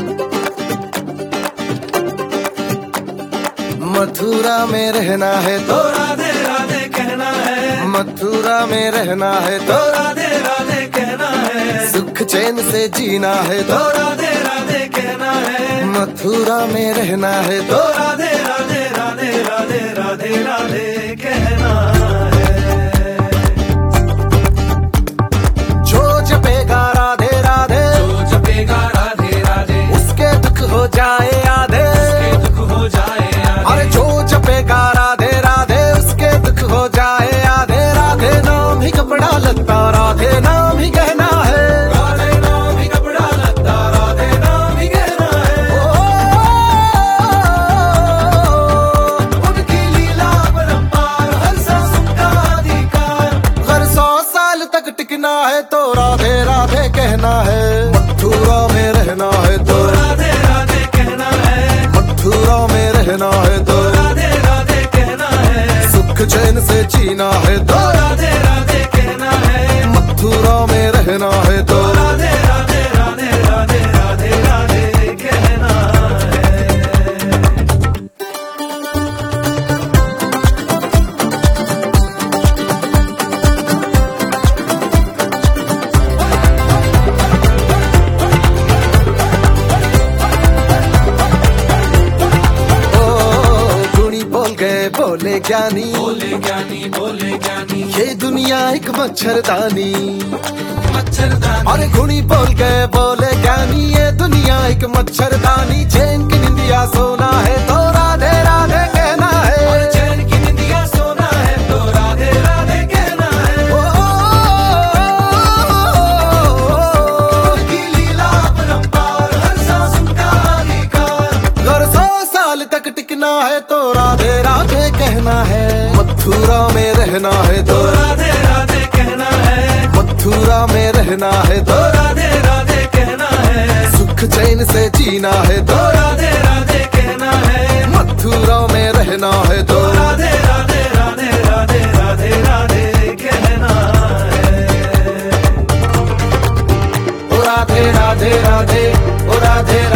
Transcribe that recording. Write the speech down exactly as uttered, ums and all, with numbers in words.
मथुरा में रहना है तो राधे राधे कहना है। मथुरा में रहना है तो राधे राधे कहना है। सुख चैन से जीना है तो राधे राधे कहना है। मथुरा में रहना है तो राधे राधे राधे राधे राधे राधे कहना है। जो जपेगा राधे राधे, जो जपेगा राधे राधे, उसके दुख हो जाए आधे। उसके दुख हो जाए आधे। अरे जो जपेगा राधे राधे, उसके दुख हो जाए आधे। राधे नाम ही कपड़ा लगता, राधे नाम ही गहना है। राधे नाम ही कपड़ा लगता, राधे नाम ही कहना है। उनकी लीला परंपार, हर सांस उनका अधिकार। अगर सौ साल तक टिकना है तो राधे राधे कहना है। मथुरा में रहना है तो तो राधे राधे कहना है। मथुरा में रहना है तो तो राधे राधे कहना है। सुख चैन से जीना है तो तो राधे राधे कहना है। मथुरा में रहना है तो तो राधे राधे राधे राधे राधे राधे कहना है। बोले ज्ञानी, बोले ज्ञानी, बोले ज्ञानी, ये दुनिया एक मच्छरदानी। मच्छरदानी, अरे गुणी बोल गए बोले ज्ञानी, ये दुनिया एक मच्छरदानी। चैन की निंदिया सोना है तो राधे राधे कहना है। और चैन की निंदिया सोना है तो राधे राधे कहना है। ओ, उनकी लीला परंपार, हर सांस उनका अधिकार। अगर सौ साल तक टिकना है तो राधे राधे कहना है। मथुरा में रहना है तो तो राधे राधे कहना है। मथुरा में रहना है तो तो राधे राधे कहना है। सुख चैन से जीना है तो तो राधे राधे कहना है। मथुरा में रहना है तो तो राधे राधे राधे राधे राधे राधे कहना है। ओ राधे राधे राधे, ओ राधे